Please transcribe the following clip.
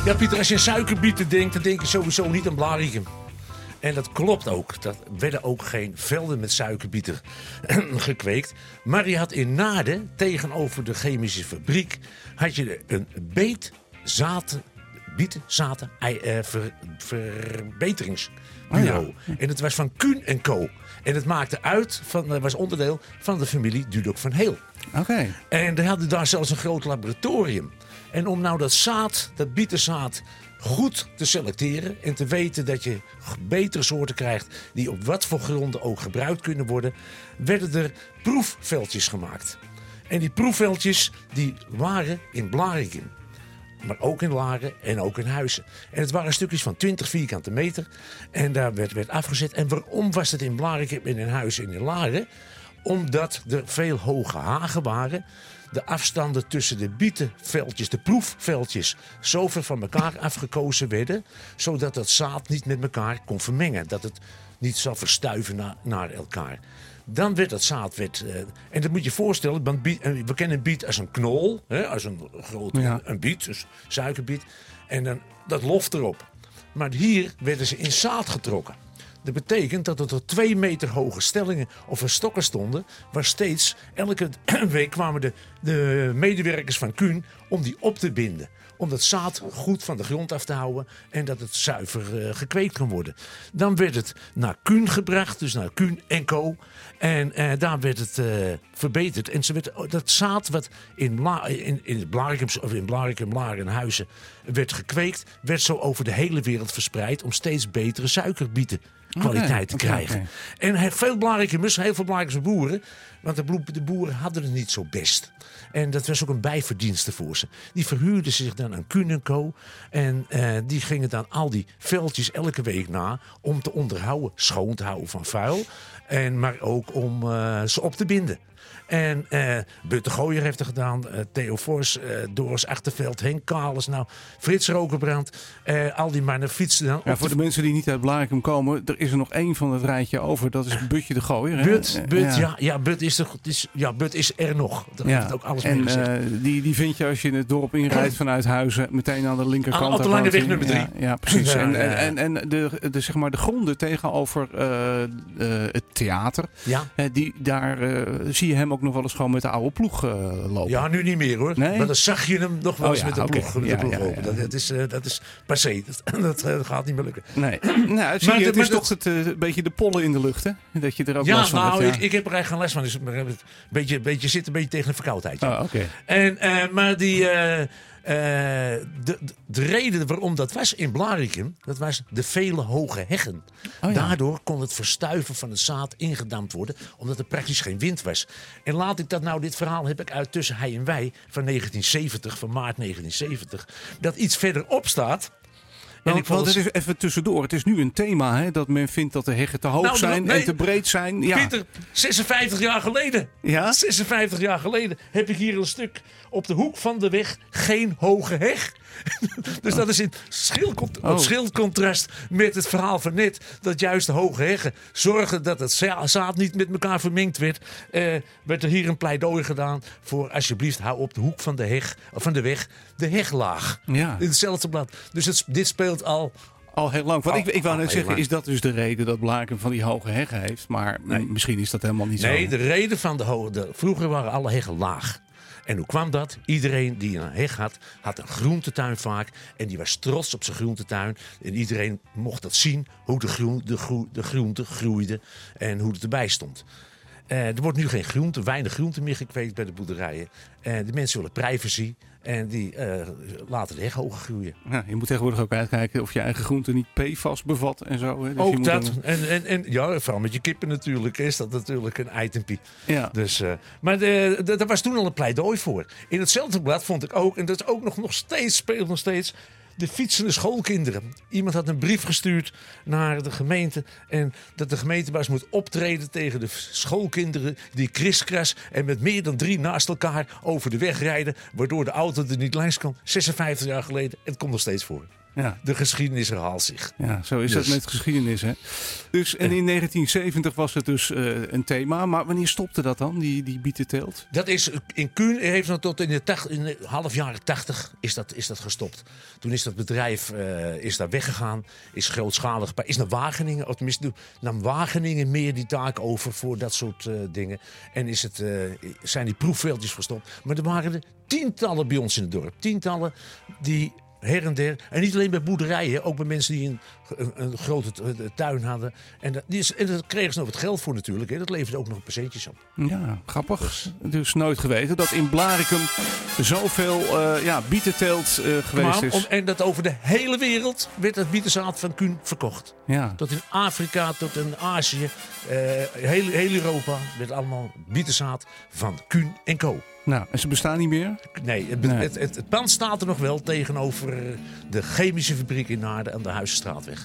Ja, Pieter, als je aan suikerbieten denkt, dan denk je sowieso niet aan Blaricum. En dat klopt ook. Er werden ook geen velden met suikerbieten gekweekt. Maar je had in Naarden, tegenover de chemische fabriek, had je een verbeteringsbureau. En het was van Kuhn & Co. En het maakte was onderdeel van de familie Dudok van Heel. Oké. En die hadden daar zelfs een groot laboratorium. En om nou dat bietenzaad goed te selecteren en te weten dat je betere soorten krijgt die op wat voor gronden ook gebruikt kunnen worden, werden er proefveldjes gemaakt. En die proefveldjes die waren in Blaricum. Maar ook in Laren en ook in Huizen. En het waren stukjes van 20 vierkante meter. En daar werd afgezet. En waarom was het in Blaricum en in Huizen en in Laren? Omdat er veel hoge hagen waren. De afstanden tussen de bietenveldjes, de proefveldjes, zo ver van elkaar afgekozen werden. Zodat dat zaad niet met elkaar kon vermengen. Dat het niet zou verstuiven naar elkaar. Dan werd dat zaad... en dat moet je voorstellen, want we kennen een biet als een knol. Als een grote een biet, dus suikerbiet. En dan dat loft erop. Maar hier werden ze in zaad getrokken. Dat betekent dat er tot 2 meter hoge stellingen of stokken stonden. Waar steeds, elke week kwamen de medewerkers van Kuhn om die op te binden. Om dat zaad goed van de grond af te houden en dat het zuiver gekweekt kan worden. Dan werd het naar Kuhn gebracht, dus naar Kuhn & Co. En daar werd het verbeterd. En dat zaad wat in Blaricum, Laren en Huizen werd gekweekt, werd zo over de hele wereld verspreid om steeds betere suikerbietenkwaliteit te krijgen. En heel veel Blaricumse boeren, want de boeren hadden het niet zo best. En dat was ook een bijverdienste voor ze. Die verhuurden zich dan aan Kuhn & Co. En die gingen dan al die veldjes elke week na om te onderhouden, schoon te houden van vuil. Maar ook om ze op te binden. En Bert de Gooier heeft er gedaan. Theo Vos, Doris Achterveld, Henk Kalis, Frits Rokerbrand. Al die mannen fietsen dan. Ja, voor de mensen die niet uit Blaricum komen, er is er nog één van het rijtje over. Dat is Butje de Gooier. But is er nog. Dat heeft ook alles mee gezegd. Die vind je als je in het dorp inrijdt vanuit Huizen, meteen aan de linkerkant. Op de lange weg nummer 3. Ja, precies. En de gronden tegenover het theater. Ja. Daar zie je hem ook nog wel eens gewoon met de oude ploeg lopen. Ja, nu niet meer hoor. Nee? Maar dan zag je hem nog wel eens met de ploeg lopen. Dat is passé. Dat gaat niet meer lukken. Nee. Het is toch een beetje de pollen in de lucht, hè? Dat je er ook last van hebt. Ik heb er eigenlijk geen les van. Dus een beetje zit een beetje tegen een verkoudheid. Oh, oké. Maar die... de reden waarom dat was in Blaricum, dat was de vele hoge heggen. Daardoor kon het verstuiven van het zaad ingedampt worden, omdat er praktisch geen wind was. En laat ik dit verhaal heb ik uit Tussen Hij en Wij van 1970, van maart 1970, dat iets verderop staat. Dat is even tussendoor. Het is nu een thema, hè, dat men vindt dat de heggen te hoog zijn en te breed zijn. Ja. Pieter, 56 jaar geleden. Ja? 56 jaar geleden heb ik hier een stuk op de hoek van de weg geen hoge heg. Dus dat is in schildcontrast met het verhaal van net. Dat juist de hoge heggen zorgen dat het zaad niet met elkaar vermengd werd. Werd er hier een pleidooi gedaan voor alsjeblieft hou op de hoek van de weg de heglaag. Ja. In hetzelfde blad. Dus dit speelt al heel lang. Want ik wou net zeggen, is dat dus de reden dat Blaricum van die hoge heggen heeft? Maar misschien is dat helemaal niet zo. Nee, de reden van vroeger waren alle heggen laag. En hoe kwam dat? Iedereen die een heg had een groentetuin vaak. En die was trots op zijn groentetuin. En iedereen mocht dat zien, hoe de groente groeide en hoe het erbij stond. Er wordt nu weinig groente meer gekweekt bij de boerderijen. De mensen willen privacy. En die laten de heg hoger groeien. Ja, je moet tegenwoordig ook uitkijken of je eigen groente niet PFAS bevat en zo. Hè? Dus ook dat. En vooral met je kippen natuurlijk is dat natuurlijk een itempie. Ja. Dus, maar daar was toen al een pleidooi voor. In hetzelfde blad vond ik ook, en dat is ook nog steeds, speelt nog steeds, de fietsende schoolkinderen. Iemand had een brief gestuurd naar de gemeente. En dat de gemeentebaas moet optreden tegen de schoolkinderen die kriskras en met meer dan 3 naast elkaar over de weg rijden. Waardoor de auto er niet langs kan. 56 jaar geleden. En het komt nog steeds voor. Ja. De geschiedenis herhaalt zich. Ja, zo is dat met geschiedenis, hè? Dus, en in 1970 was het dus een thema. Maar wanneer stopte dat dan, die bietenteelt? Dat is in Kuhn, heeft nog tot in de half jaren 80 is dat gestopt. Toen is dat bedrijf is daar weggegaan, is grootschalig, is naar Wageningen, of tenminste nam Wageningen meer die taak over voor dat soort dingen. En zijn die proefveldjes verstopt. Maar er waren er tientallen bij ons in het dorp. Tientallen die her en der. En niet alleen bij boerderijen, ook bij mensen die een grote tuin hadden. En daar kregen ze nog wat geld voor natuurlijk. Hè. Dat leverde ook nog een paar centjes op. Ja, grappig. Dus nooit geweten dat in Blaricum zoveel bietenteelt geweest is. En dat over de hele wereld werd het bietenzaad van Kuhn verkocht. Ja. Tot in Afrika, tot in Azië, heel Europa werd allemaal bietenzaad van Kuhn & Co. Nou, en ze bestaan niet meer? Nee, het pand staat er nog wel tegenover de chemische fabriek in Naarden aan de Huizenstraatweg.